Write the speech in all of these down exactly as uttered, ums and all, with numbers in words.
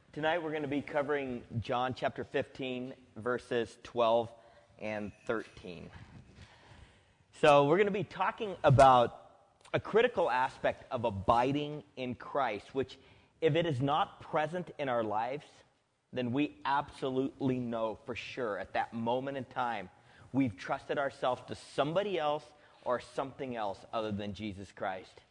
Tonight we're going to be covering John chapter fifteen, verses twelve and thirteen. So we're going to be talking about a critical aspect of abiding in Christ, which if it is not present in our lives, then we absolutely know for sure at that moment in time we've trusted ourselves to somebody else or something else other than Jesus Christ.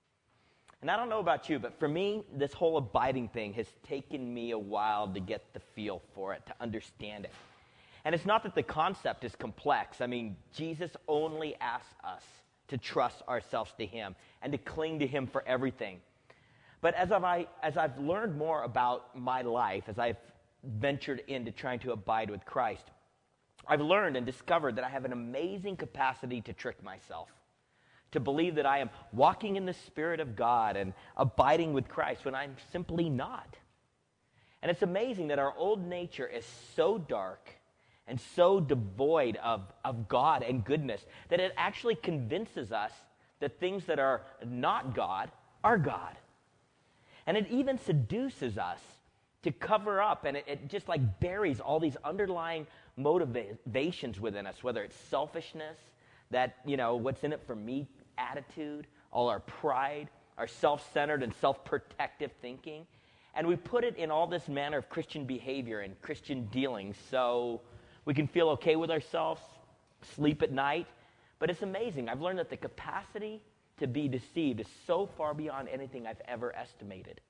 And I don't know about you, but for me, this whole abiding thing has taken me a while to get the feel for it, to understand it. And it's not that the concept is complex. I mean, Jesus only asks us to trust ourselves to him and to cling to him for everything. But as I've, as I've learned more about my life, as I've ventured into trying to abide with Christ, I've learned and discovered that I have an amazing capacity to trick myself, to believe that I am walking in the Spirit of God and abiding with Christ when I'm simply not. And it's amazing that our old nature is so dark and so devoid of, of God and goodness that it actually convinces us that things that are not God are God. And it even seduces us to cover up, and it, it just like buries all these underlying motivations within us, whether it's selfishness, that, you know, what's in it for me attitude, all our pride, our self-centered and self-protective thinking, and we put it in all this manner of Christian behavior and Christian dealings so we can feel okay with ourselves, sleep at night. But it's amazing. I've learned that the capacity to be deceived is so far beyond anything I've ever estimated.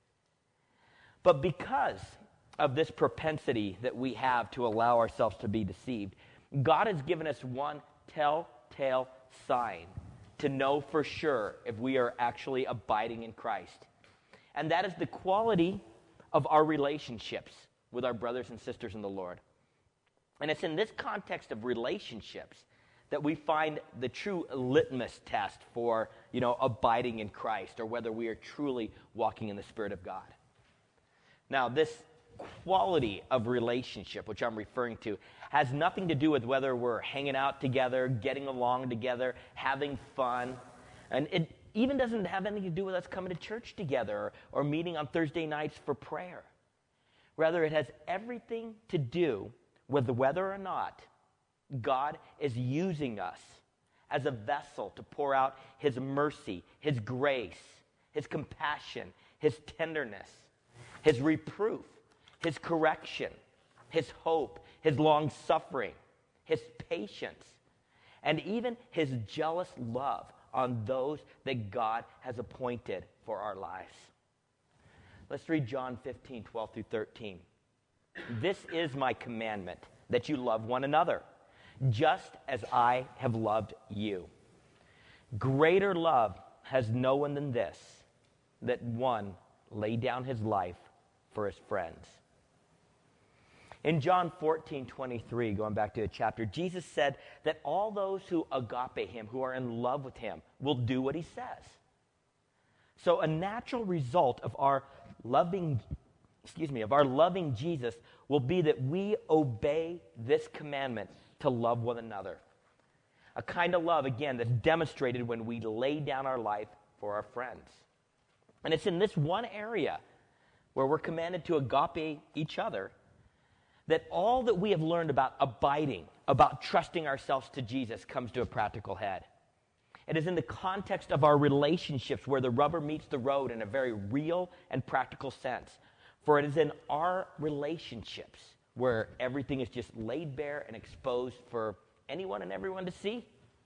But because of this propensity that we have to allow ourselves to be deceived, God has given us one telltale sign to know for sure if we are actually abiding in Christ. And that is the quality of our relationships with our brothers and sisters in the Lord. And it's in this context of relationships that we find the true litmus test for, you know, abiding in Christ, or whether we are truly walking in the Spirit of God. Now, this quality of relationship, which I'm referring to, has nothing to do with whether we're hanging out together, getting along together, having fun. And it even doesn't have anything to do with us coming to church together or, or meeting on Thursday nights for prayer. Rather, it has everything to do with whether or not God is using us as a vessel to pour out his mercy, his grace, his compassion, his tenderness, his reproof, his correction, his hope, his long-suffering, his patience, and even his jealous love on those that God has appointed for our lives. Let's read John fifteen, twelve through thirteen. This is my commandment, that you love one another, just as I have loved you. Greater love has no one than this, that one lay down his life for his friends. In John fourteen, twenty-three, going back to a chapter, Jesus said that all those who agape him, who are in love with him, will do what he says. So a natural result of our loving, excuse me, of our loving Jesus will be that we obey this commandment to love one another. A kind of love, again, that's demonstrated when we lay down our life for our friends. And it's in this one area where we're commanded to agape each other that all that we have learned about abiding, about trusting ourselves to Jesus, comes to a practical head. It is in the context of our relationships where the rubber meets the road in a very real and practical sense. For it is in our relationships where everything is just laid bare and exposed for anyone and everyone to see.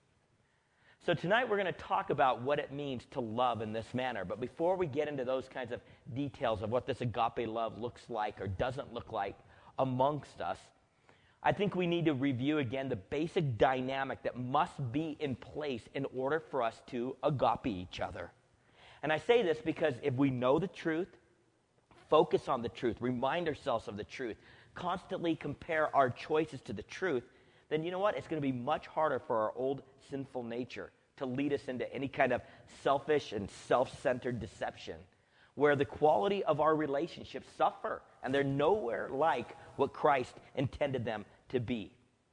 So tonight we're going to talk about what it means to love in this manner. But before we get into those kinds of details of what this agape love looks like or doesn't look like amongst us, I think we need to review again the basic dynamic that must be in place in order for us to agape each other. And I say this because if we know the truth, focus on the truth, remind ourselves of the truth, constantly compare our choices to the truth, then you know what? It's going to be much harder for our old sinful nature to lead us into any kind of selfish and self-centered deception, where the quality of our relationships suffer, and they're nowhere like what Christ intended them to be.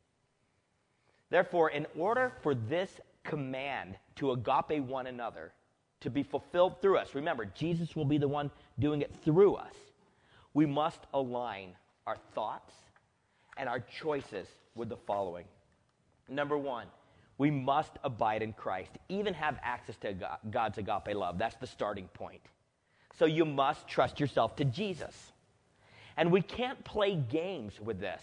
Therefore, in order for this command to agape one another to be fulfilled through us, remember, Jesus will be the one doing it through us, we must align our thoughts and our choices with the following. Number one, we must abide in Christ, even have access to God's agape love. That's the starting point. So you must trust yourself to Jesus. And we can't play games with this.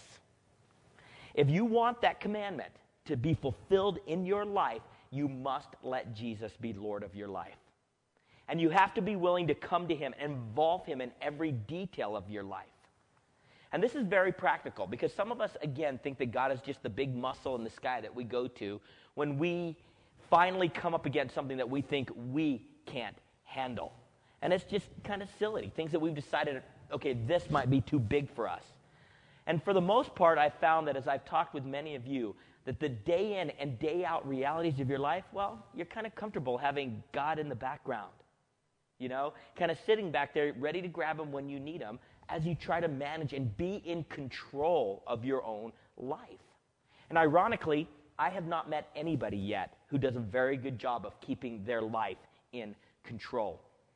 If you want that commandment to be fulfilled in your life, you must let Jesus be Lord of your life. And you have to be willing to come to him and involve him in every detail of your life. And this is very practical because some of us, again, think that God is just the big muscle in the sky that we go to when we finally come up against something that we think we can't handle. And it's just kind of silly, things that we've decided, okay, this might be too big for us. And for the most part, I've found that as I've talked with many of you, that the day in and day out realities of your life, well, you're kind of comfortable having God in the background. You know, kind of sitting back there ready to grab him when you need him as you try to manage and be in control of your own life. And ironically, I have not met anybody yet who does a very good job of keeping their life in control.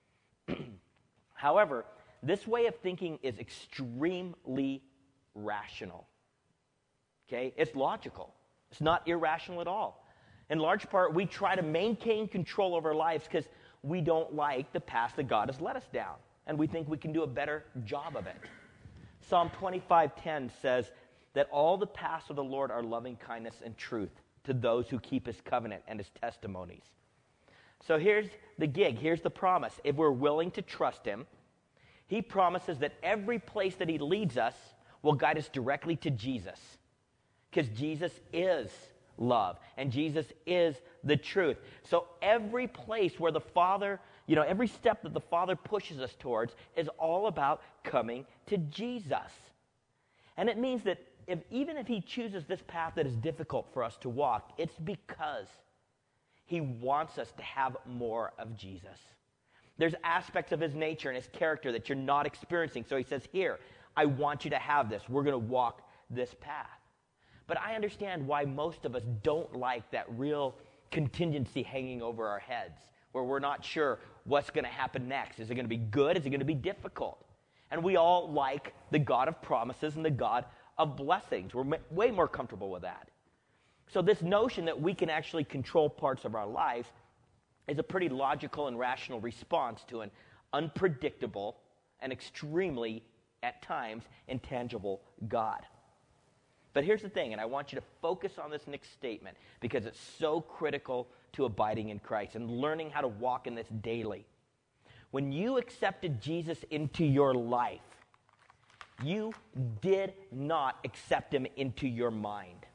However, this way of thinking is extremely rational. Okay? It's logical. It's not irrational at all. In large part, we try to maintain control of our lives because we don't like the path that God has led us down, and we think we can do a better job of it. Psalm twenty-five ten says that all the paths of the Lord are loving kindness and truth to those who keep his covenant and his testimonies. So here's the gig. Here's the promise. If we're willing to trust him, he promises that every place that he leads us will guide us directly to Jesus, because Jesus is love, and Jesus is the truth. So every place where the Father, you know, every step that the Father pushes us towards is all about coming to Jesus. And it means that if even if he chooses this path that is difficult for us to walk, it's because he wants us to have more of Jesus. There's aspects of his nature and his character that you're not experiencing. So he says, here, I want you to have this. We're going to walk this path. But I understand why most of us don't like that real contingency hanging over our heads, where we're not sure what's going to happen next. Is it going to be good? Is it going to be difficult? And we all like the God of promises and the God of blessings. We're ma- way more comfortable with that. So this notion that we can actually control parts of our lives is a pretty logical and rational response to an unpredictable and extremely, at times, intangible God. But here's the thing, and I want you to focus on this next statement because it's so critical to abiding in Christ and learning how to walk in this daily. When you accepted Jesus into your life, you did not accept him into your mind.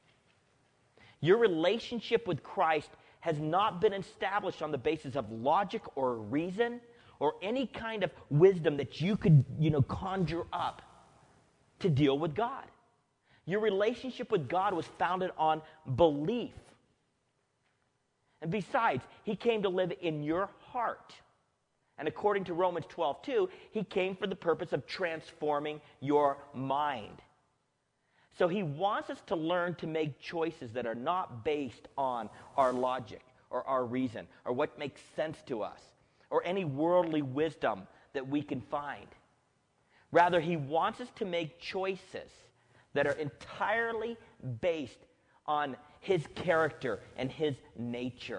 Your relationship with Christ has not been established on the basis of logic or reason or any kind of wisdom that you could, you know, conjure up to deal with God. Your relationship with God was founded on belief. And besides, he came to live in your heart. And according to Romans twelve two, he came for the purpose of transforming your mind. So he wants us to learn to make choices that are not based on our logic or our reason or what makes sense to us or any worldly wisdom that we can find. Rather, he wants us to make choices that are entirely based on his character and his nature.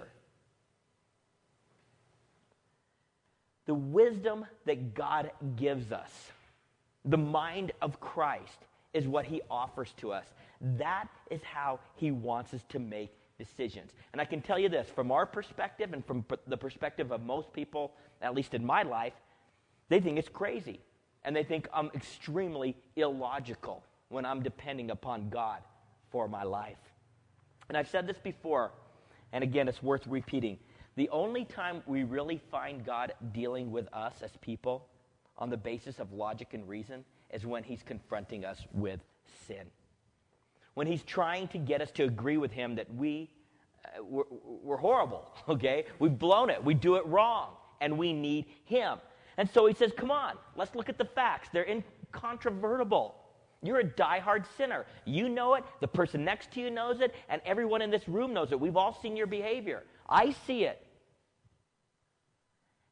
The wisdom that God gives us, the mind of Christ, is what he offers to us. That is how he wants us to make decisions. And I can tell you this, from our perspective and from the perspective of most people, at least in my life, they think it's crazy. And they think I'm extremely illogical when I'm depending upon God for my life. And I've said this before, and again, it's worth repeating. The only time we really find God dealing with us as people on the basis of logic and reason is when he's confronting us with sin. When he's trying to get us to agree with him that we, uh, we're, we're horrible, okay? We've blown it. We do it wrong, and we need him. And so he says, come on, let's look at the facts. They're incontrovertible. You're a diehard sinner. You know it. The person next to you knows it. And everyone in this room knows it. We've all seen your behavior. I see it.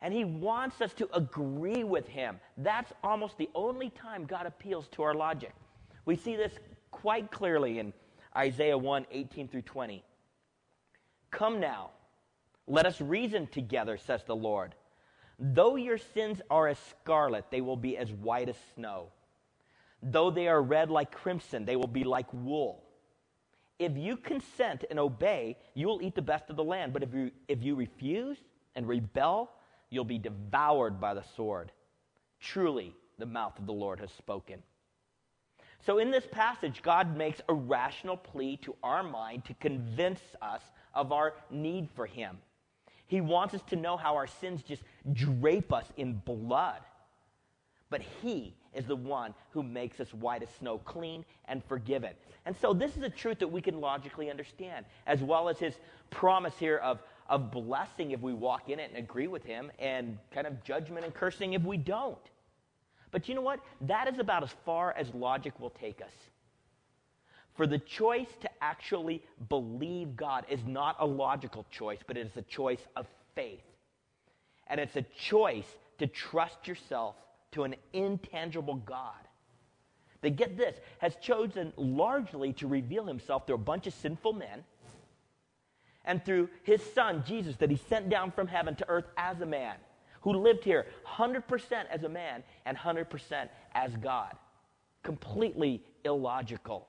And he wants us to agree with him. That's almost the only time God appeals to our logic. We see this quite clearly in Isaiah one, eighteen through twenty. Come now, let us reason together, says the Lord. Though your sins are as scarlet, they will be as white as snow. Though they are red like crimson, they will be like wool. If you consent and obey, you will eat the best of the land. But if you, if you refuse and rebel, you'll be devoured by the sword. Truly, the mouth of the Lord has spoken. So in this passage, God makes a rational plea to our mind to convince us of our need for him. He wants us to know how our sins just drape us in blood. But he is the one who makes us white as snow, clean and forgiven. And so this is a truth that we can logically understand, as well as his promise here of, of blessing if we walk in it and agree with him, and kind of judgment and cursing if we don't. But you know what? That is about as far as logic will take us. For the choice to actually believe God is not a logical choice, but it is a choice of faith. And it's a choice to trust yourself to an intangible God that, get this, has chosen largely to reveal himself through a bunch of sinful men and through his son, Jesus, that he sent down from heaven to earth as a man, who lived here one hundred percent as a man and one hundred percent as God. Completely illogical.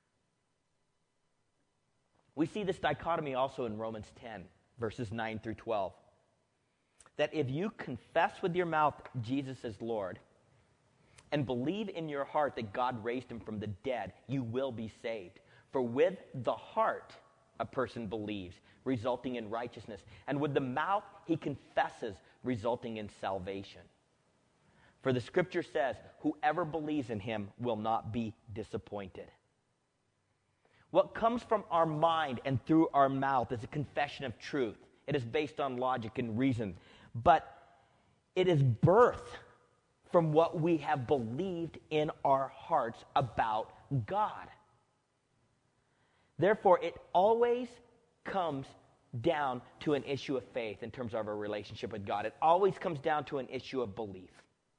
We see this dichotomy also in Romans ten, verses nine through twelve. That if you confess with your mouth Jesus is Lord and believe in your heart that God raised him from the dead, you will be saved. For with the heart a person believes, resulting in righteousness, and with the mouth he confesses, resulting in salvation. For the scripture says, whoever believes in him will not be disappointed. What comes from our mind and through our mouth is a confession of truth. It is based on logic and reason. But it is birthed from what we have believed in our hearts about God. Therefore, it always comes down to an issue of faith in terms of our relationship with God. It always comes down to an issue of belief.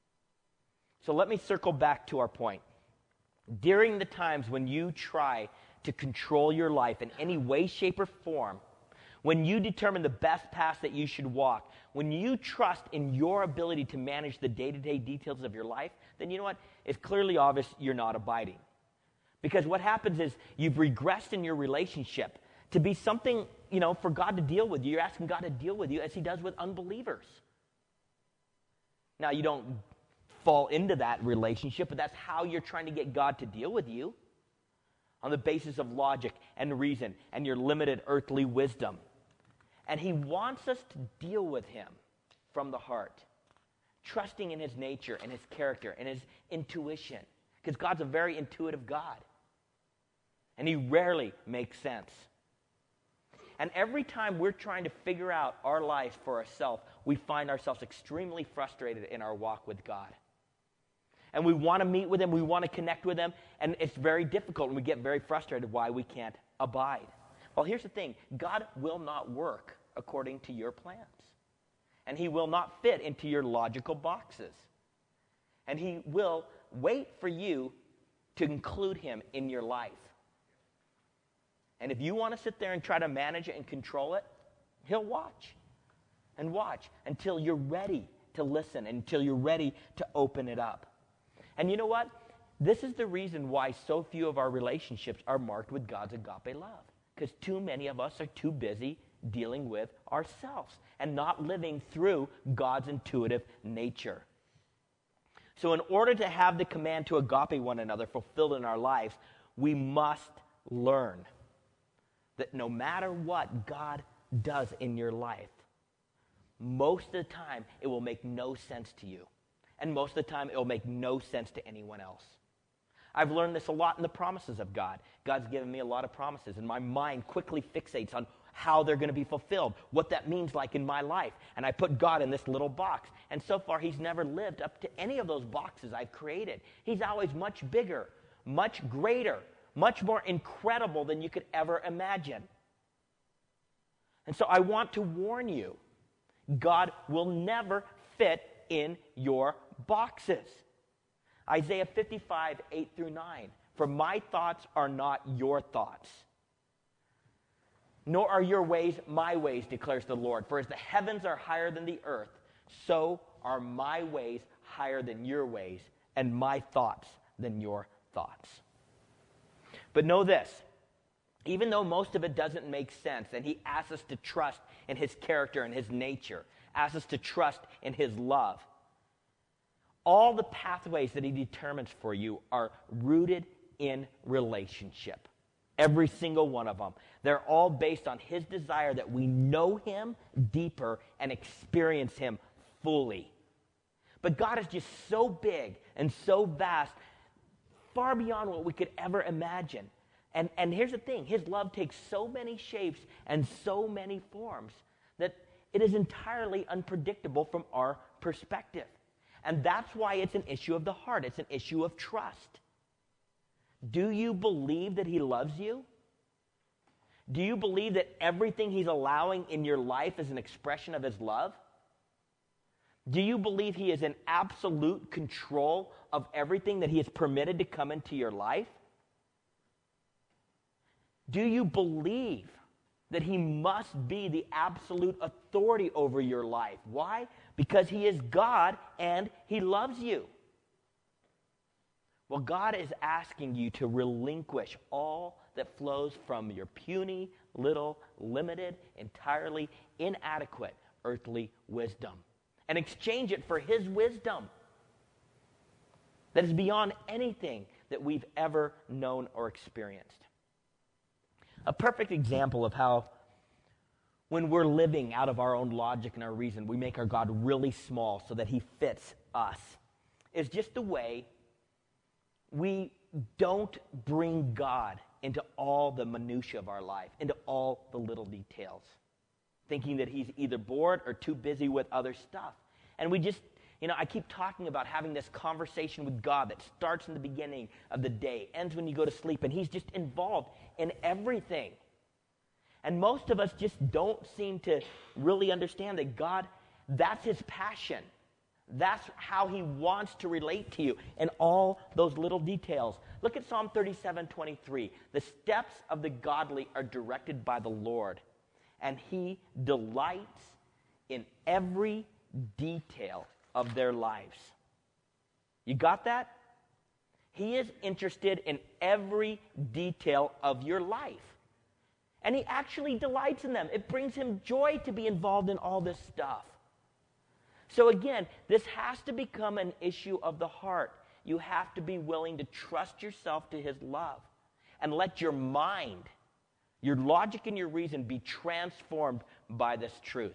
So let me circle back to our point. During the times when you try to control your life in any way, shape, or form, when you determine the best path that you should walk, when you trust in your ability to manage the day-to-day details of your life, then you know what? It's clearly obvious you're not abiding. Because what happens is you've regressed in your relationship to be something, you know, for God to deal with you. You're asking God to deal with you as he does with unbelievers. Now, you don't fall into that relationship, but that's how you're trying to get God to deal with you, on the basis of logic and reason and your limited earthly wisdom. And he wants us to deal with him from the heart, trusting in his nature and his character and his intuition, because God's a very intuitive God, and he rarely makes sense. And every time we're trying to figure out our life for ourselves, we find ourselves extremely frustrated in our walk with God. And we want to meet with him, we want to connect with him, and it's very difficult, and we get very frustrated why we can't abide. Well, here's the thing. God will not work according to your plans. And he will not fit into your logical boxes. And he will wait for you to include him in your life. And if you want to sit there and try to manage it and control it, he'll watch and watch until you're ready to listen, until you're ready to open it up. And you know what? This is the reason why so few of our relationships are marked with God's agape love. Because too many of us are too busy dealing with ourselves and not living through God's intuitive nature. So in order to have the command to agape one another fulfilled in our lives, we must learn that no matter what God does in your life, most of the time it will make no sense to you. And most of the time it will make no sense to anyone else. I've learned this a lot in the promises of God. God's given me a lot of promises, and my mind quickly fixates on how they're going to be fulfilled, what that means like in my life. And I put God in this little box. And so far, he's never lived up to any of those boxes I've created. He's always much bigger, much greater, much more incredible than you could ever imagine. And so I want to warn you, God will never fit in your boxes. Isaiah fifty-five, eight through nine. For my thoughts are not your thoughts, nor are your ways my ways, declares the Lord. For as the heavens are higher than the earth, so are my ways higher than your ways, and my thoughts than your thoughts. But know this, even though most of it doesn't make sense, and he asks us to trust in his character and his nature, asks us to trust in his love, all the pathways that he determines for you are rooted in relationship. Every single one of them. They're all based on his desire that we know him deeper and experience him fully. But God is just so big and so vast, far beyond what we could ever imagine. And, and here's the thing, his love takes so many shapes and so many forms that it is entirely unpredictable from our perspective. And that's why it's an issue of the heart. It's an issue of trust. Do you believe that he loves you? Do you believe that everything he's allowing in your life is an expression of his love? Do you believe he is in absolute control of everything that he has permitted to come into your life? Do you believe that he must be the absolute authority over your life? Why? Because he is God and he loves you. Well, God is asking you to relinquish all that flows from your puny, little, limited, entirely inadequate earthly wisdom and exchange it for his wisdom that is beyond anything that we've ever known or experienced. A perfect example of how when we're living out of our own logic and our reason, we make our God really small so that he fits us, is just the way we don't bring God into all the minutia of our life, into all the little details, thinking that he's either bored or too busy with other stuff. And we just, you know, I keep talking about having this conversation with God that starts in the beginning of the day, ends when you go to sleep, and he's just involved in everything. And most of us just don't seem to really understand that God, that's his passion. That's how he wants to relate to you in all those little details. Look at Psalm thirty-seven twenty-three. The steps of the godly are directed by the Lord, and he delights in every detail of their lives. You got that? He is interested in every detail of your life. And he actually delights in them. It brings him joy to be involved in all this stuff. So again, this has to become an issue of the heart. You have to be willing to trust yourself to his love and let your mind, your logic and your reason be transformed by this truth.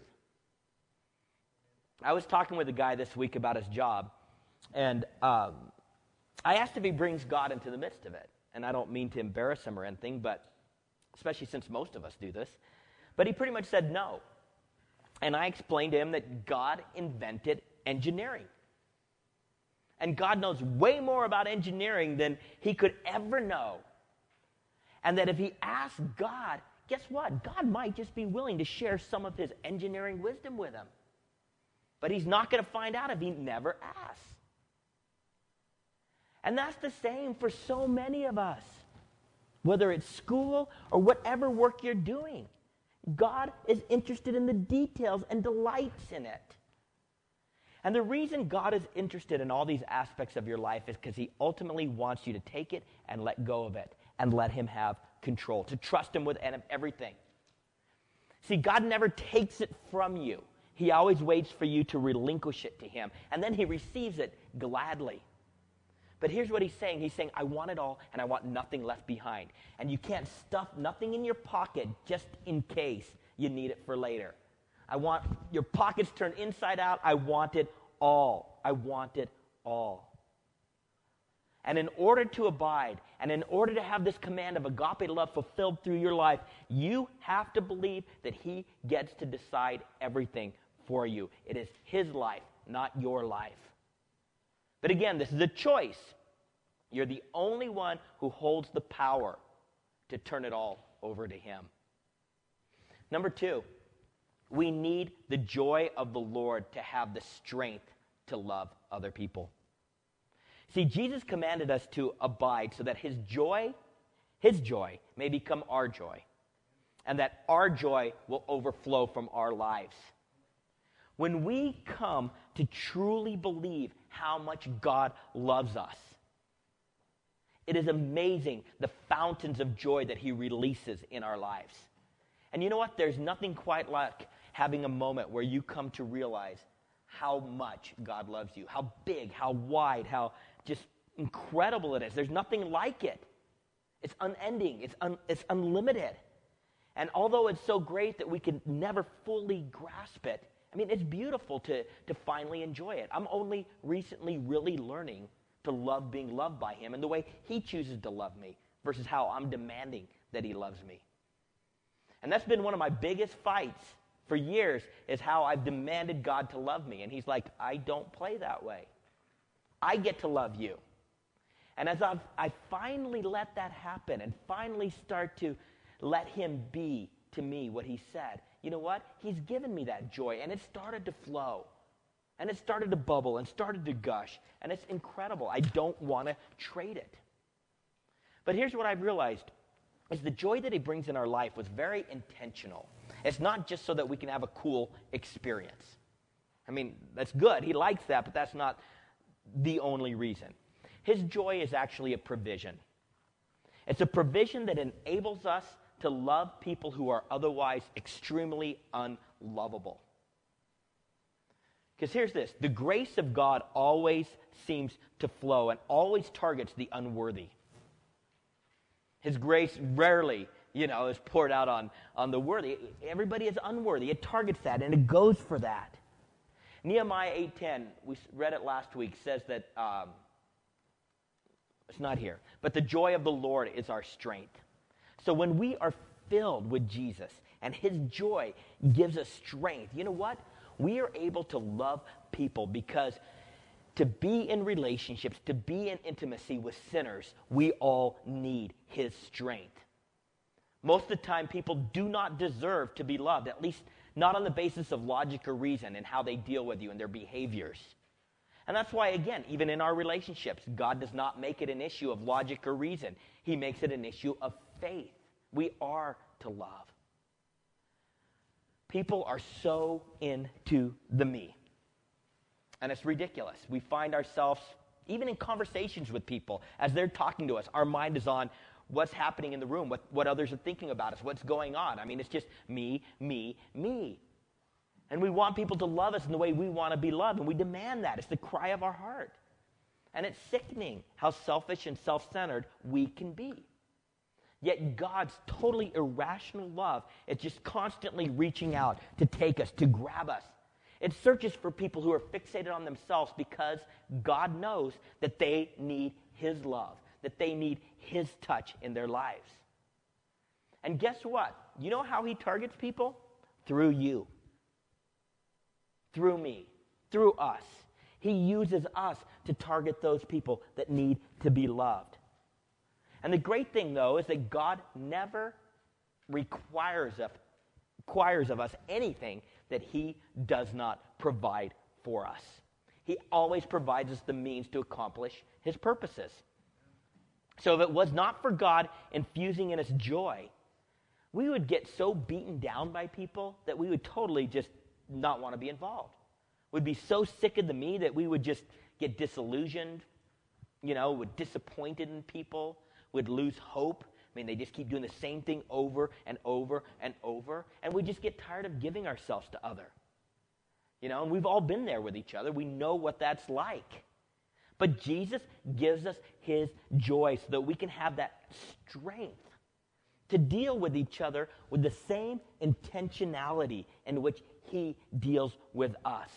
I was talking with a guy this week about his job, and um, I asked if he brings God into the midst of it. And I don't mean to embarrass him or anything, but especially since most of us do this. But he pretty much said no. And I explained to him that God invented engineering. And God knows way more about engineering than he could ever know. And that if he asked God, guess what? God might just be willing to share some of his engineering wisdom with him. But he's not going to find out if he never asks. And that's the same for so many of us. Whether it's school or whatever work you're doing. God is interested in the details and delights in it. And the reason God is interested in all these aspects of your life is because he ultimately wants you to take it and let go of it and let him have control, to trust him with everything. See, God never takes it from you. He always waits for you to relinquish it to him, and then he receives it gladly. But here's what he's saying. He's saying, I want it all, and I want nothing left behind. And you can't stuff nothing in your pocket just in case you need it for later. I want your pockets turned inside out. I want it all. I want it all. And in order to abide, and in order to have this command of agape love fulfilled through your life, you have to believe that he gets to decide everything for you. It is his life, not your life. But again, this is a choice. You're the only one who holds the power to turn it all over to him. Number two, We need the joy of the Lord to have the strength to love other people. See, Jesus commanded us to abide so that his joy, his joy may become our joy, and that our joy will overflow from our lives. When we come to truly believe how much God loves us, it is amazing the fountains of joy that he releases in our lives. And you know what? There's nothing quite like having a moment where you come to realize how much God loves you, how big, how wide, how just incredible it is. There's nothing like it. It's unending. It's, un, it's unlimited. And although it's so great that we can never fully grasp it, I mean, it's beautiful to, to finally enjoy it. I'm only recently really learning to love being loved by him and the way he chooses to love me versus how I'm demanding that he loves me. And that's been one of my biggest fights for years, is how I've demanded God to love me. And he's like, I don't play that way. I get to love you. And as I've, I finally let that happen and finally start to let him be to me what he said, you know what? He's given me that joy, and it started to flow. And it started to bubble and started to gush. And it's incredible. I don't want to trade it. But here's what I've realized, is the joy that he brings in our life was very intentional. It's not just so that we can have a cool experience. I mean, that's good. He likes that, but that's not the only reason. His joy is actually a provision. It's a provision that enables us to love people who are otherwise extremely unlovable. Because here's this, the grace of God always seems to flow and always targets the unworthy. His grace rarely, you know, is poured out on, on the worthy. Everybody is unworthy. It targets that, and it goes for that. Nehemiah eight ten, we read it last week, says that, um, it's not here, but the joy of the Lord is our strength. So when we are filled with Jesus and his joy gives us strength, you know what? We are able to love people, because to be in relationships, to be in intimacy with sinners, we all need his strength. Most of the time, people do not deserve to be loved, at least not on the basis of logic or reason and how they deal with you and their behaviors. And that's why, again, even in our relationships, God does not make it an issue of logic or reason. He makes it an issue of faith. We are to love. People are so into the me. And it's ridiculous. We find ourselves, even in conversations with people, as they're talking to us, our mind is on what's happening in the room, what, what others are thinking about us, what's going on. I mean, it's just me, me, me. And we want people to love us in the way we want to be loved, and we demand that. It's the cry of our heart. And it's sickening how selfish and self-centered we can be. Yet God's totally irrational love is just constantly reaching out to take us, to grab us. It searches for people who are fixated on themselves, because God knows that they need his love, that they need his touch in their lives. And guess what? You know how he targets people? Through you. Through me. Through us. He uses us to target those people that need to be loved. And the great thing, though, is that God never requires of, requires of us anything that he does not provide for us. He always provides us the means to accomplish his purposes. So if it was not for God infusing in us joy, we would get so beaten down by people that we would totally just not want to be involved. We'd be so sick of the me that we would just get disillusioned, you know, would disappointed in people, would lose hope. I mean, they just keep doing the same thing over and over and over, and we just get tired of giving ourselves to other. You know, and we've all been there with each other. We know what that's like. But Jesus gives us his joy so that we can have that strength to deal with each other with the same intentionality in which he deals with us.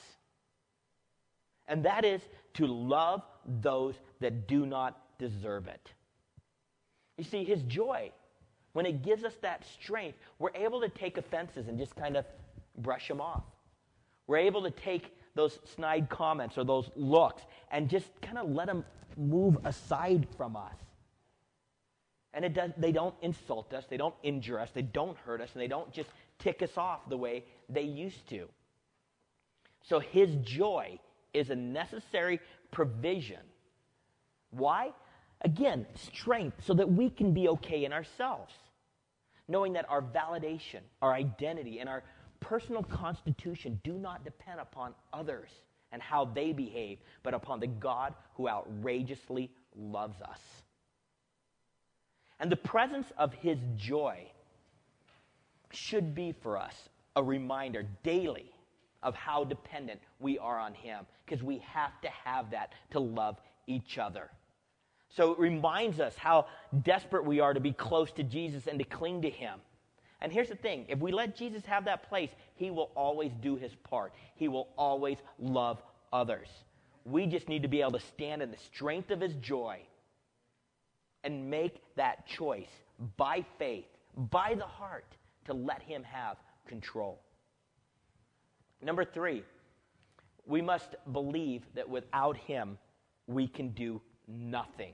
And that is to love those that do not deserve it. You see, his joy, when it gives us that strength, we're able to take offenses and just kind of brush them off. We're able to take those snide comments or those looks and just kind of let them move aside from us. And it does, they don't insult us, they don't injure us, they don't hurt us, and they don't just tick us off the way they used to. So his joy is a necessary provision. Why? Again, strength so that we can be okay in ourselves. Knowing that our validation, our identity, and our personal constitution do not depend upon others and how they behave, but upon the God who outrageously loves us. And the presence of his joy should be for us a reminder daily of how dependent we are on him, because we have to have that to love each other. So it reminds us how desperate we are to be close to Jesus and to cling to him. And here's the thing, if we let Jesus have that place, he will always do his part. He will always love others. We just need to be able to stand in the strength of his joy and make that choice by faith, by the heart, to let him have control. Number three, we must believe that without him, we can do nothing.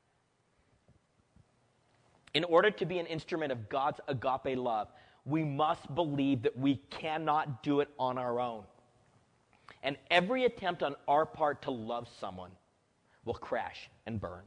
In order to be an instrument of God's agape love, we must believe that we cannot do it on our own. And every attempt on our part to love someone will crash and burn.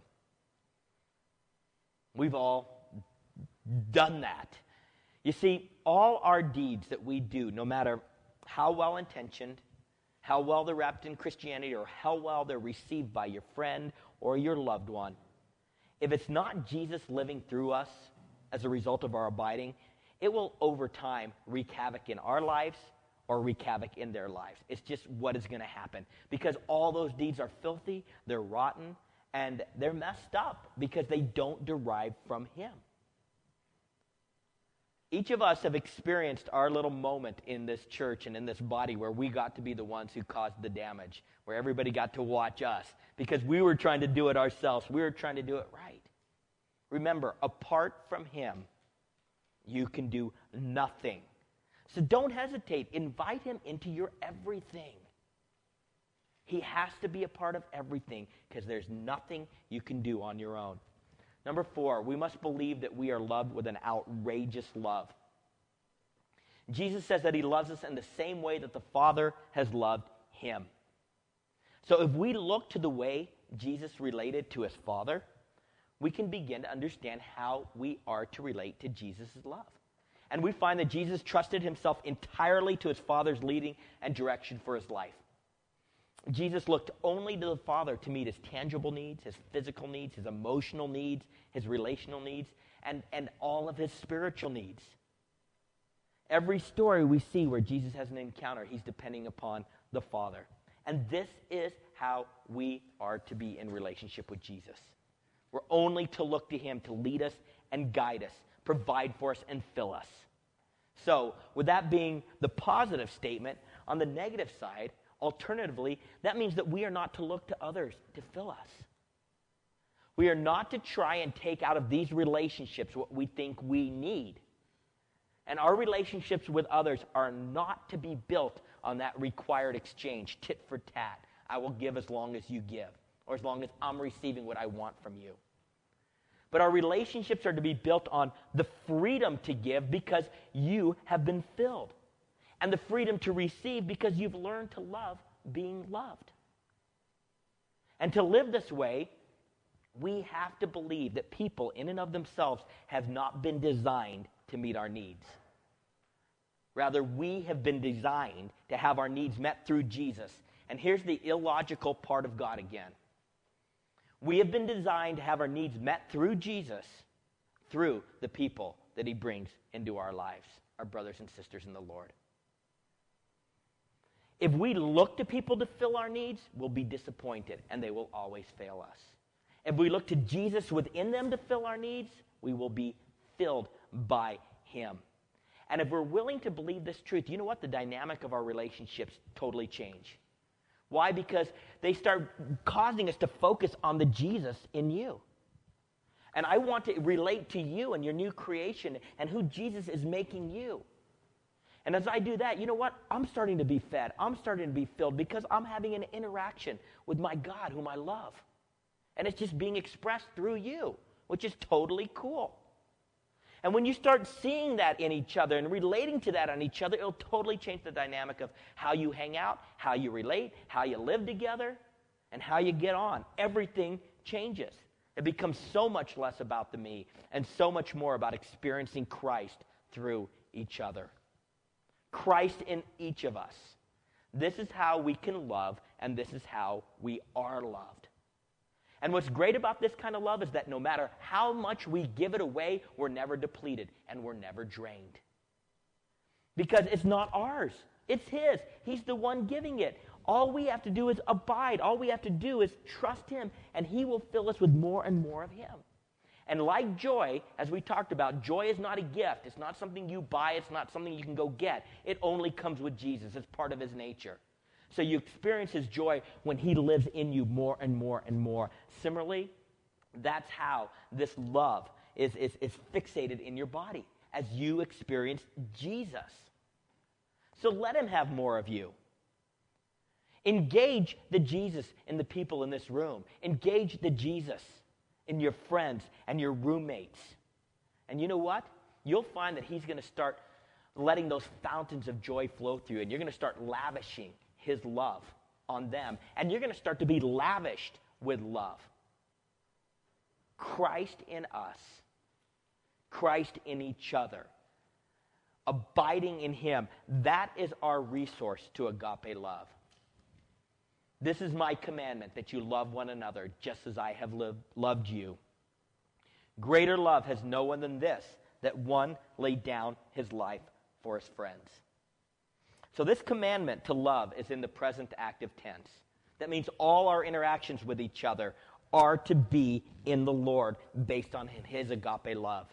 We've all done that. You see, all our deeds that we do, no matter how well-intentioned, how well they're wrapped in Christianity, or how well they're received by your friend or your loved one, if it's not Jesus living through us as a result of our abiding, it will over time wreak havoc in our lives or wreak havoc in their lives. It's just what is going to happen, because all those deeds are filthy, they're rotten, and they're messed up because they don't derive from him. Each of us have experienced our little moment in this church and in this body where we got to be the ones who caused the damage, where everybody got to watch us because we were trying to do it ourselves. We were trying to do it right. Remember, apart from him, you can do nothing. So don't hesitate. Invite him into your everything. He has to be a part of everything because there's nothing you can do on your own. Number four, we must believe that we are loved with an outrageous love. Jesus says that he loves us in the same way that the Father has loved him. So if we look to the way Jesus related to his Father, we can begin to understand how we are to relate to Jesus' love. And we find that Jesus trusted himself entirely to his Father's leading and direction for his life. Jesus looked only to the Father to meet his tangible needs, his physical needs, his emotional needs, his relational needs, and, and all of his spiritual needs. Every story we see where Jesus has an encounter, he's depending upon the Father. And this is how we are to be in relationship with Jesus. We're only to look to him to lead us and guide us, provide for us, and fill us. So, with that being the positive statement, on the negative side, alternatively, that means that we are not to look to others to fill us. We are not to try and take out of these relationships what we think we need. And our relationships with others are not to be built on that required exchange, tit for tat. I will give as long as you give, or as long as I'm receiving what I want from you. But our relationships are to be built on the freedom to give because you have been filled, and the freedom to receive because you've learned to love being loved. And to live this way, we have to believe that people in and of themselves have not been designed to meet our needs. Rather, we have been designed to have our needs met through Jesus. And here's the illogical part of God again. We have been designed to have our needs met through Jesus, through the people that he brings into our lives, our brothers and sisters in the Lord. If we look to people to fill our needs, we'll be disappointed, and they will always fail us. If we look to Jesus within them to fill our needs, we will be filled by him. And if we're willing to believe this truth, you know what? The dynamic of our relationships totally change. Why? Because they start causing us to focus on the Jesus in you. And I want to relate to you and your new creation and who Jesus is making you. And as I do that, you know what? I'm starting to be fed. I'm starting to be filled because I'm having an interaction with my God whom I love. And it's just being expressed through you, which is totally cool. And when you start seeing that in each other and relating to that on each other, it'll totally change the dynamic of how you hang out, how you relate, how you live together, and how you get on. Everything changes. It becomes so much less about the me and so much more about experiencing Christ through each other. Christ in each of us. This is how we can love, and this is how we are loved. And what's great about this kind of love is that no matter how much we give it away, we're never depleted and we're never drained. Because it's not ours. It's His. He's the one giving it. All we have to do is abide. All we have to do is trust Him, and He will fill us with more and more of Him. And like joy, as we talked about, joy is not a gift. It's not something you buy. It's not something you can go get. It only comes with Jesus. It's part of His nature. So you experience His joy when He lives in you more and more and more. Similarly, that's how this love is, is, is fixated in your body as you experience Jesus. So let Him have more of you. Engage the Jesus in the people in this room. Engage the Jesus in your friends and your roommates. And you know what? You'll find that He's going to start letting those fountains of joy flow through you, and you're going to start lavishing His love on them, and you're going to start to be lavished with love. Christ in us, Christ in each other, abiding in Him, that is our resource to agape love. This is my commandment, that you love one another just as I have lived, loved you. Greater love has no one than this, that one laid down his life for his friends. So this commandment to love is in the present active tense. That means all our interactions with each other are to be in the Lord based on His agape love.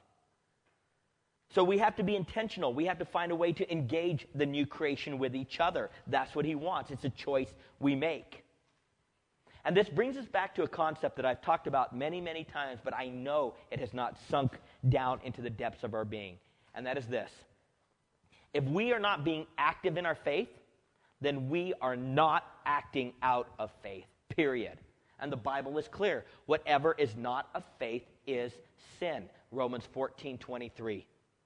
So we have to be intentional. We have to find a way to engage the new creation with each other. That's what He wants. It's a choice we make. And this brings us back to a concept that I've talked about many, many times, but I know it has not sunk down into the depths of our being. And that is this. If we are not being active in our faith, then we are not acting out of faith, period. And the Bible is clear. Whatever is not of faith is sin. Romans fourteen twenty-three.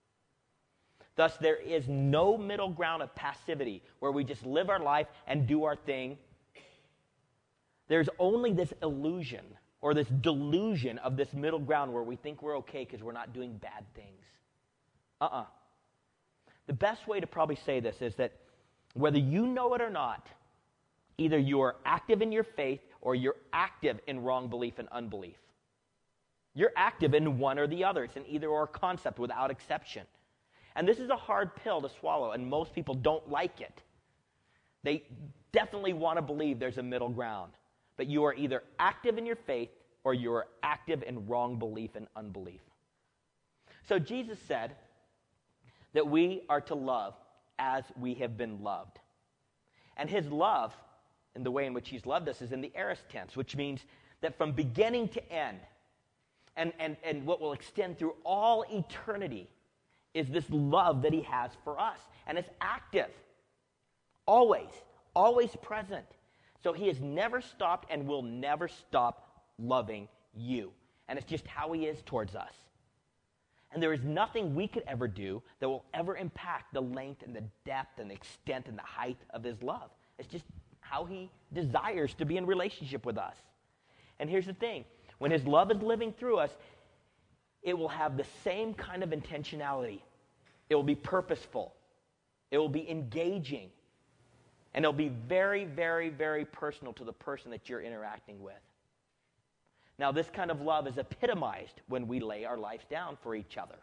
Thus, there is no middle ground of passivity where we just live our life and do our thing. There's only this illusion or this delusion of this middle ground where we think we're okay because we're not doing bad things. Uh-uh. The best way to probably say this is that whether you know it or not, either you are active in your faith or you're active in wrong belief and unbelief. You're active in one or the other. It's an either-or concept without exception. And this is a hard pill to swallow, and most people don't like it. They definitely want to believe there's a middle ground. But you are either active in your faith or you are active in wrong belief and unbelief. So Jesus said that we are to love as we have been loved. And His love, in the way in which He's loved us, is in the aorist tense, which means that from beginning to end, and, and, and what will extend through all eternity, is this love that He has for us. And it's active. Always. Always present. So He has never stopped and will never stop loving you. And it's just how He is towards us. And there is nothing we could ever do that will ever impact the length and the depth and the extent and the height of His love. It's just how He desires to be in relationship with us. And here's the thing. When His love is living through us, it will have the same kind of intentionality. It will be purposeful. It will be engaging. And it'll be very, very, very personal to the person that you're interacting with. Now, this kind of love is epitomized when we lay our lives down for each other.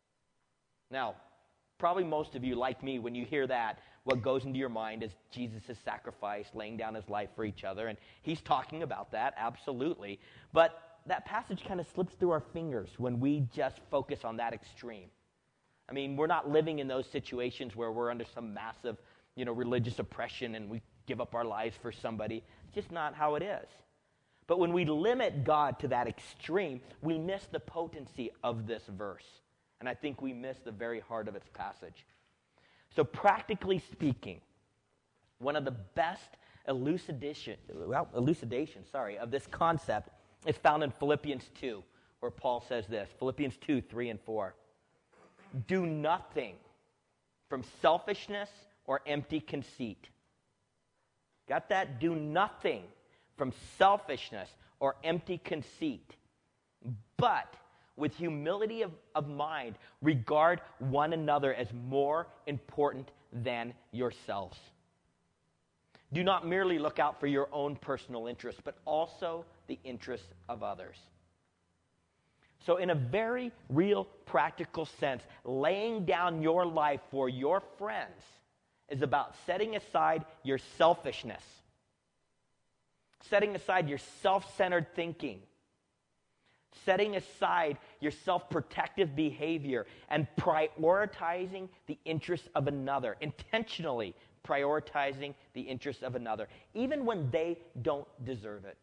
Now, probably most of you, like me, when you hear that, what goes into your mind is Jesus' sacrifice, laying down His life for each other. And He's talking about that, absolutely. But that passage kind of slips through our fingers when we just focus on that extreme. I mean, we're not living in those situations where we're under some massive, you know, religious oppression and we give up our lives for somebody. It's just not how it is. But when we limit God to that extreme, we miss the potency of this verse. And I think we miss the very heart of its passage. So practically speaking, one of the best elucidation, well, elucidation, sorry, of this concept is found in Philippians two, where Paul says this, Philippians two, three and four. do nothing from selfishness or empty conceit. Got that? Do nothing from selfishness or empty conceit, but with humility of, of mind, regard one another as more important than yourselves. Do not merely look out for your own personal interests, but also the interests of others. So in a very real, practical sense, laying down your life for your friends is about setting aside your selfishness, setting aside your self-centered thinking, setting aside your self-protective behavior, and prioritizing the interests of another, intentionally prioritizing the interests of another, even when they don't deserve it.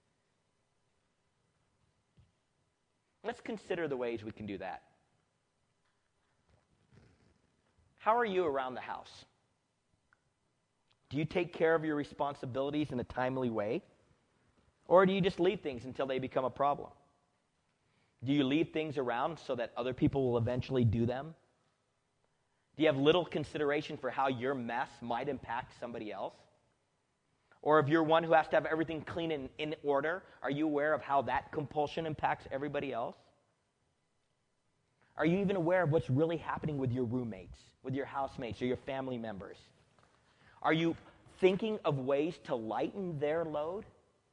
Let's consider the ways we can do that. How are you around the house? Do you take care of your responsibilities in a timely way? Or do you just leave things until they become a problem? Do you leave things around so that other people will eventually do them? Do you have little consideration for how your mess might impact somebody else? Or if you're one who has to have everything clean and in order, are you aware of how that compulsion impacts everybody else? Are you even aware of what's really happening with your roommates, with your housemates, or your family members? Are you thinking of ways to lighten their load?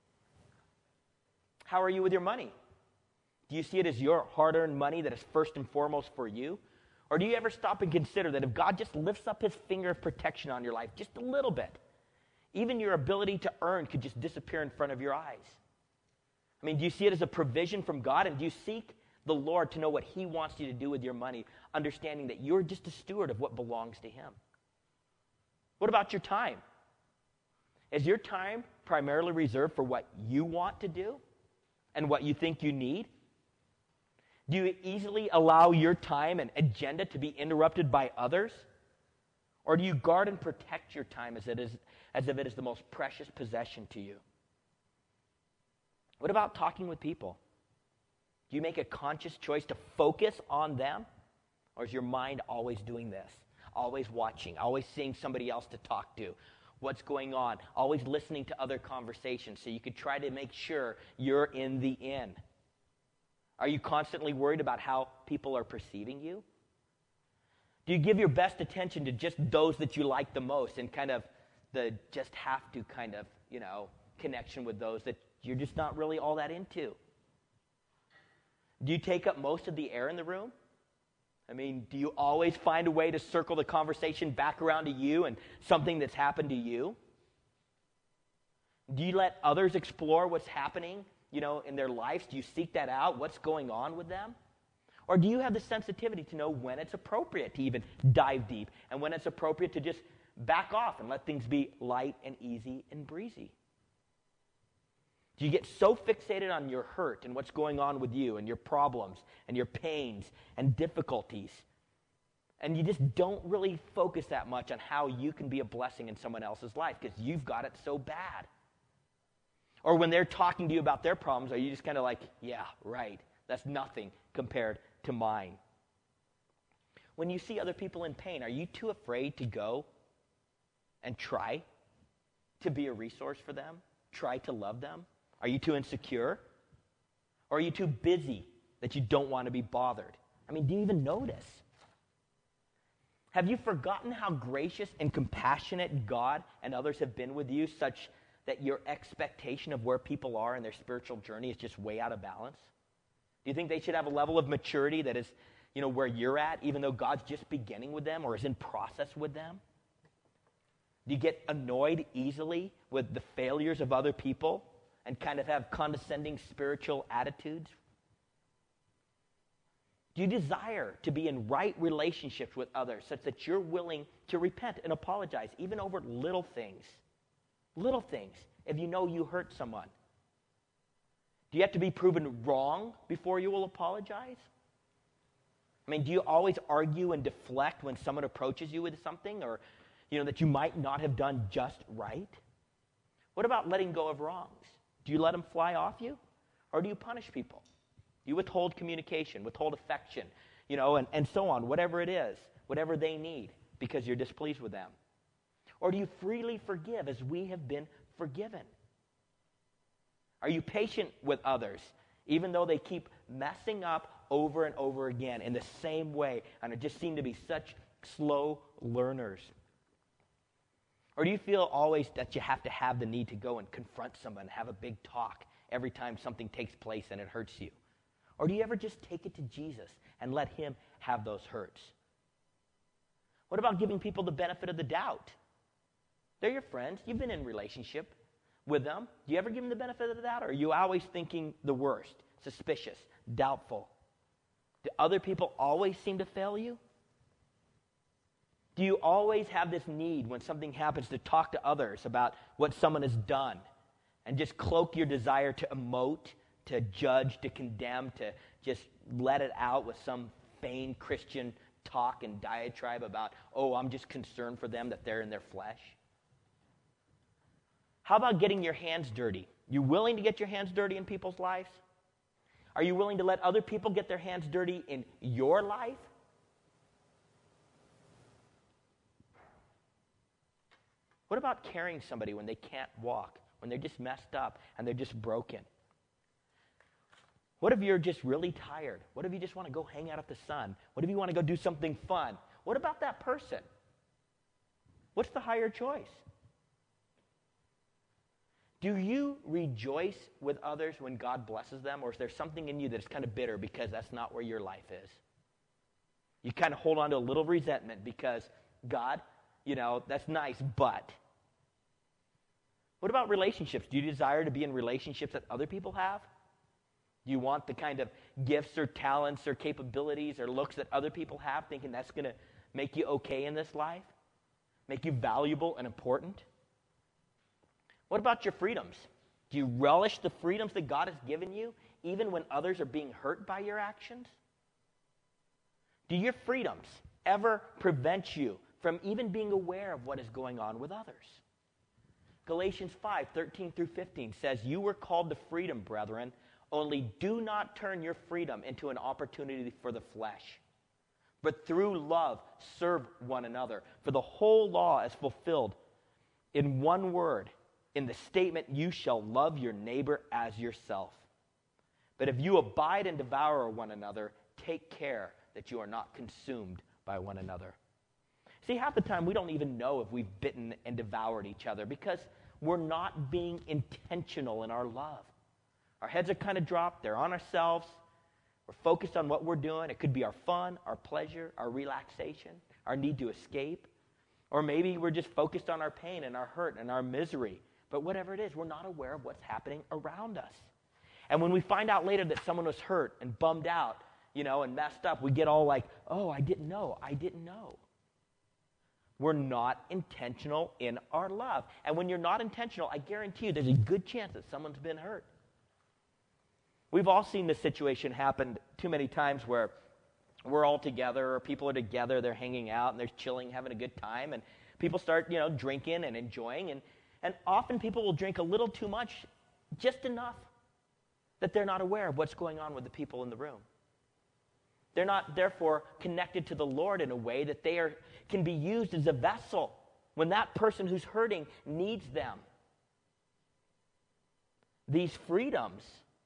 How are you with your money? Do you see it as your hard-earned money that is first and foremost for you? Or do you ever stop and consider that if God just lifts up his finger of protection on your life just a little bit, even your ability to earn could just disappear in front of your eyes? I mean, do you see it as a provision from God? And do you seek the Lord to know what he wants you to do with your money, understanding that you're just a steward of what belongs to him? What about your time? Is your time primarily reserved for what you want to do and what you think you need? Do you easily allow your time and agenda to be interrupted by others? Or do you guard and protect your time as, it is, as if it is the most precious possession to you? What about talking with people? Do you make a conscious choice to focus on them? Or is your mind always doing this? Always watching, always seeing somebody else to talk to? What's going on? Always listening to other conversations so you could try to make sure you're in the in. Are you constantly worried about how people are perceiving you? Do you give your best attention to just those that you like the most and kind of the just have to kind of, you know, connection with those that you're just not really all that into? Do you take up most of the air in the room? I mean, do you always find a way to circle the conversation back around to you and something that's happened to you? Do you let others explore what's happening, you know, in their lives? Do you seek that out? What's going on with them? Or do you have the sensitivity to know when it's appropriate to even dive deep and when it's appropriate to just back off and let things be light and easy and breezy? Do you get so fixated on your hurt and what's going on with you and your problems and your pains and difficulties, and you just don't really focus that much on how you can be a blessing in someone else's life because you've got it so bad? Or when they're talking to you about their problems, are you just kind of like, yeah, right, that's nothing compared to mine? When you see other people in pain, are you too afraid to go and try to be a resource for them? Try to love them? Are you too insecure? Or are you too busy that you don't want to be bothered? I mean, do you even notice? Have you forgotten how gracious and compassionate God and others have been with you, such that your expectation of where people are in their spiritual journey is just way out of balance? Do you think they should have a level of maturity that is, you know, where you're at, even though God's just beginning with them or is in process with them? Do you get annoyed easily with the failures of other people and kind of have condescending spiritual attitudes? Do you desire to be in right relationships with others such that you're willing to repent and apologize, even over little things? Little things, if you know you hurt someone. Do you have to be proven wrong before you will apologize? I mean, do you always argue and deflect when someone approaches you with something, or, you know, that you might not have done just right? What about letting go of wrongs? Do you let them fly off you? Or do you punish people? Do you withhold communication, withhold affection? you know, and, and so on, whatever it is, whatever they need, because you're displeased with them? Or do you freely forgive as we have been forgiven? Are you patient with others, even though they keep messing up over and over again in the same way, and it just seem to be such slow learners? Or do you feel always that you have to have the need to go and confront someone and have a big talk every time something takes place and it hurts you? Or do you ever just take it to Jesus and let him have those hurts? What about giving people the benefit of the doubt? They're your friends. You've been in relationship with them. Do you ever give them the benefit of the doubt? Or are you always thinking the worst, suspicious, doubtful? Do other people always seem to fail you? Do you always have this need when something happens to talk to others about what someone has done and just cloak your desire to emote, to judge, to condemn, to just let it out with some vain Christian talk and diatribe about, oh, I'm just concerned for them that they're in their flesh? How about getting your hands dirty? You willing to get your hands dirty in people's lives? Are you willing to let other people get their hands dirty in your life? What about carrying somebody when they can't walk, when they're just messed up and they're just broken? What if you're just really tired? What if you just want to go hang out at the sun? What if you want to go do something fun? What about that person? What's the higher choice? Do you rejoice with others when God blesses them, or is there something in you that's kind of bitter because that's not where your life is? You kind of hold on to a little resentment because, God, you know, that's nice, but. What about relationships? Do you desire to be in relationships that other people have? Do you want the kind of gifts or talents or capabilities or looks that other people have, thinking that's going to make you okay in this life? Make you valuable and important? What about your freedoms? Do you relish the freedoms that God has given you, even when others are being hurt by your actions? Do your freedoms ever prevent you from even being aware of what is going on with others? Galatians five, thirteen through fifteen says, you were called to freedom, brethren, only do not turn your freedom into an opportunity for the flesh, but through love serve one another. For the whole law is fulfilled in one word, in the statement, you shall love your neighbor as yourself. But if you abide and devour one another, take care that you are not consumed by one another. See, half the time we don't even know if we've bitten and devoured each other because we're not being intentional in our love. Our heads are kind of dropped. They're on ourselves. We're focused on what we're doing. It could be our fun, our pleasure, our relaxation, our need to escape. Or maybe we're just focused on our pain and our hurt and our misery. But whatever it is, we're not aware of what's happening around us. And when we find out later that someone was hurt and bummed out, you know, and messed up, we get all like, oh, I didn't know, I didn't know. We're not intentional in our love. And when you're not intentional, I guarantee you there's a good chance that someone's been hurt. We've all seen this situation happen too many times where we're all together, or people are together, they're hanging out, and they're chilling, having a good time, and people start, you know, drinking and enjoying, and And often people will drink a little too much, just enough that they're not aware of what's going on with the people in the room. They're not, therefore, connected to the Lord in a way that they are, can be used as a vessel when that person who's hurting needs them. These freedoms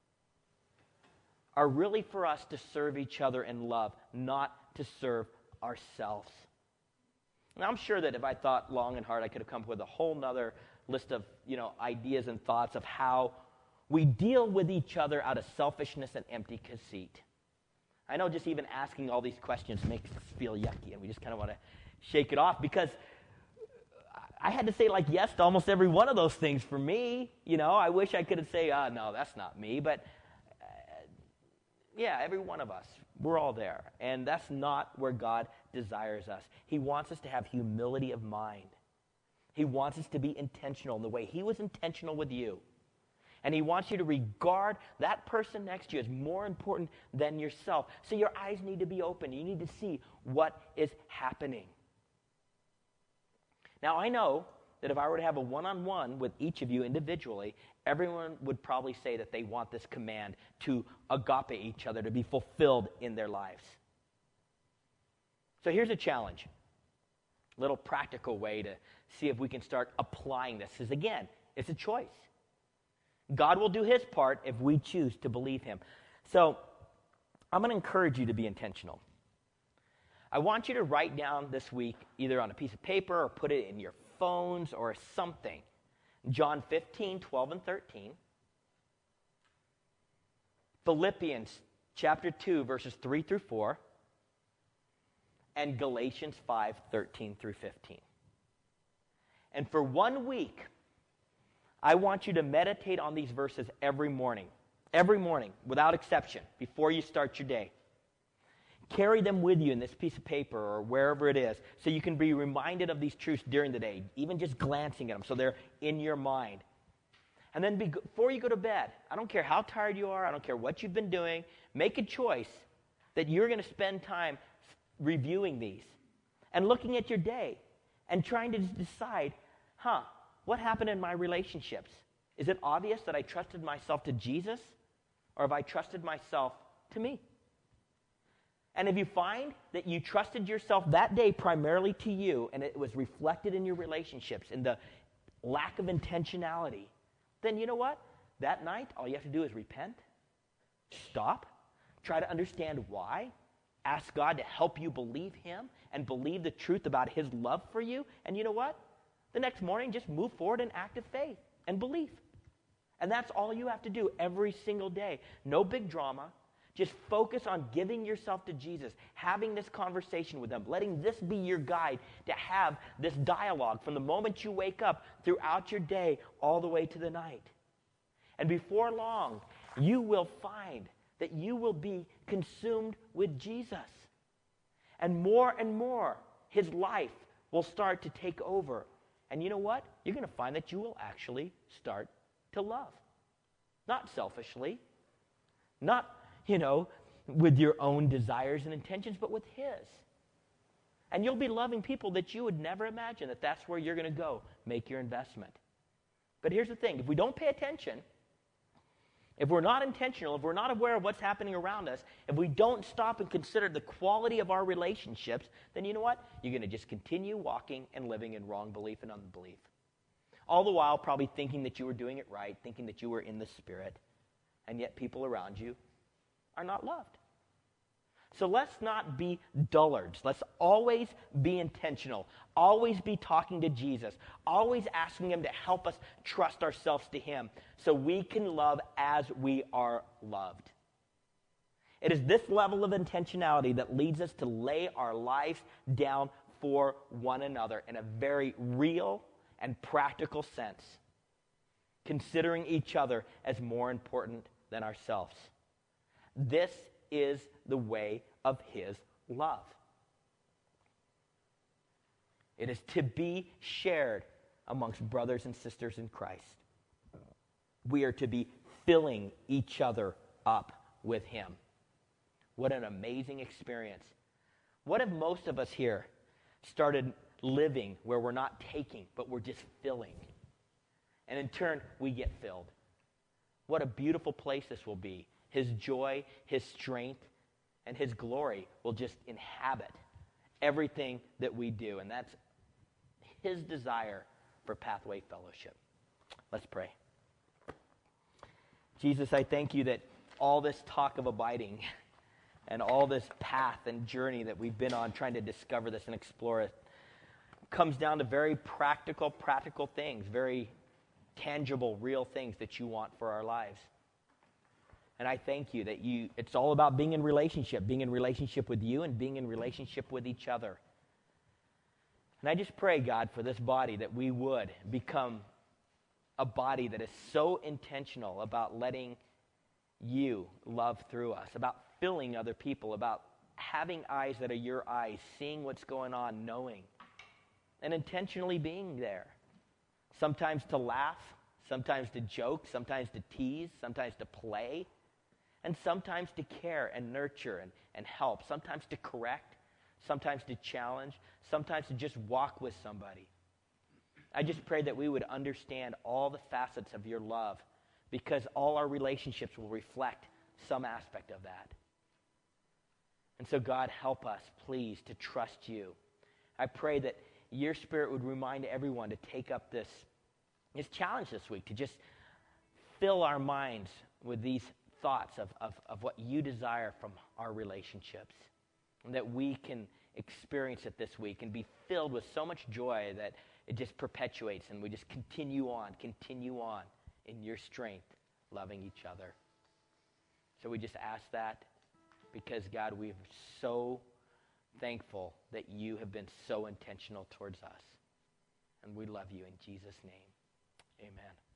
are really for us to serve each other in love, not to serve ourselves. And I'm sure that if I thought long and hard, I could have come up with a whole nother list of, you know, ideas and thoughts of how we deal with each other out of selfishness and empty conceit. I know just even asking all these questions makes us feel yucky, and we just kind of want to shake it off because I had to say like yes to almost every one of those things for me. You know, I wish I could say, ah, oh, no, that's not me. But uh, yeah, every one of us, we're all there. And that's not where God desires us. He wants us to have humility of mind. He wants us to be intentional in the way He was intentional with you. And He wants you to regard that person next to you as more important than yourself. So your eyes need to be open. You need to see what is happening. Now, I know that if I were to have a one-on-one with each of you individually, everyone would probably say that they want this command to agape each other, to be fulfilled in their lives. So here's a challenge. Little practical way to see if we can start applying this is, again, it's a choice. God will do his part if we choose to believe him. So I'm going to encourage you to be intentional. I want you to write down this week, either on a piece of paper or put it in your phones or something, John fifteen, twelve, and thirteen. Philippians chapter two, verses three through four. And Galatians five, thirteen through fifteen. And for one week, I want you to meditate on these verses every morning. Every morning, without exception, before you start your day. Carry them with you in this piece of paper or wherever it is, so you can be reminded of these truths during the day, even just glancing at them, so they're in your mind. And then be, before you go to bed, I don't care how tired you are, I don't care what you've been doing, make a choice that you're going to spend time reviewing these and looking at your day and trying to decide, huh, what happened in my relationships? Is it obvious that I trusted myself to Jesus, or have I trusted myself to me? And if you find that you trusted yourself that day primarily to you, and it was reflected in your relationships, in the lack of intentionality, then you know what? That night, all you have to do is repent, stop, try to understand why, ask God to help you believe him and believe the truth about his love for you, and you know what? The next morning, just move forward in active faith and belief. And that's all you have to do every single day. No big drama. Just focus on giving yourself to Jesus, having this conversation with him, letting this be your guide to have this dialogue from the moment you wake up throughout your day all the way to the night. And before long, you will find that you will be consumed with Jesus. And more and more, his life will start to take over. And you know what? You're going to find that you will actually start to love. Not selfishly, not you know, with your own desires and intentions, but with his. And you'll be loving people that you would never imagine that that's where you're going to go, make your investment. But here's the thing. If we don't pay attention, if we're not intentional, if we're not aware of what's happening around us, if we don't stop and consider the quality of our relationships, then you know what? You're going to just continue walking and living in wrong belief and unbelief. All the while probably thinking that you were doing it right, thinking that you were in the Spirit, and yet people around you are not loved. So let's not be dullards. Let's always be intentional. Always be talking to Jesus. Always asking him to help us trust ourselves to him so we can love as we are loved. It is this level of intentionality that leads us to lay our lives down for one another in a very real and practical sense, considering each other as more important than ourselves. This is the way of his love. It is to be shared amongst brothers and sisters in Christ. We are to be filling each other up with him. What an amazing experience. What if most of us here started living where we're not taking, but we're just filling? And in turn, we get filled. What a beautiful place this will be. His joy, his strength, and his glory will just inhabit everything that we do. And that's his desire for Pathway Fellowship. Let's pray. Jesus, I thank you that all this talk of abiding and all this path and journey that we've been on trying to discover this and explore it comes down to very practical, practical things, very tangible, real things that you want for our lives. And I thank you that you it's all about being in relationship, being in relationship with you and being in relationship with each other. And I just pray, God, for this body that we would become a body that is so intentional about letting you love through us, about filling other people, about having eyes that are your eyes, seeing what's going on, knowing, and intentionally being there. Sometimes to laugh, sometimes to joke, sometimes to tease, sometimes to play, and sometimes to care and nurture and, and help, sometimes to correct, sometimes to challenge, sometimes to just walk with somebody. I just pray that we would understand all the facets of your love, because all our relationships will reflect some aspect of that. And so, God, help us, please, to trust you. I pray that your Spirit would remind everyone to take up this, this challenge this week, to just fill our minds with these thoughts of, of, of what you desire from our relationships, and that we can experience it this week and be filled with so much joy that it just perpetuates, and we just continue on, continue on in your strength, loving each other. So we just ask that because, God, we're so thankful that you have been so intentional towards us. And we love you in Jesus' name. Amen.